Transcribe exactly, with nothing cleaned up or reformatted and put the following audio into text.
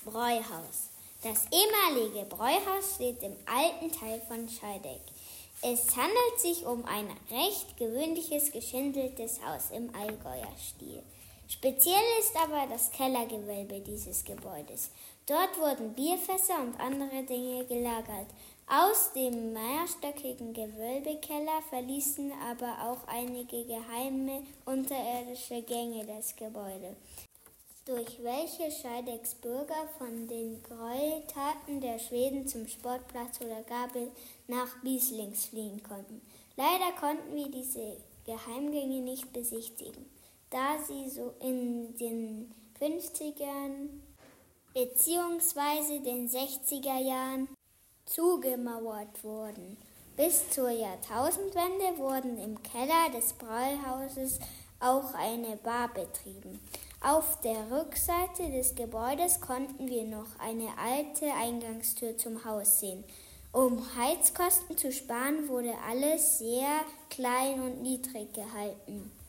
Bräuhaus. Das ehemalige Bräuhaus steht im alten Teil von Scheideck. Es handelt sich um ein recht gewöhnliches, geschindeltes Haus im Allgäuer Stil. Speziell ist aber das Kellergewölbe dieses Gebäudes. Dort wurden Bierfässer und andere Dinge gelagert. Aus dem mehrstöckigen Gewölbekeller verließen aber auch einige geheime unterirdische Gänge das Gebäude, durch welche Scheidecks Bürger von den Gräueltaten der Schweden zum Sportplatz oder gar nach Bieslings fliehen konnten. Leider konnten wir diese Geheimgänge nicht besichtigen, da sie so in den fünfzigern bzw. den sechziger Jahren zugemauert wurden. Bis zur Jahrtausendwende wurden im Keller des Bräuhauses auch eine Bar betrieben. Auf der Rückseite des Gebäudes konnten wir noch eine alte Eingangstür zum Haus sehen. Um Heizkosten zu sparen, wurde alles sehr klein und niedrig gehalten.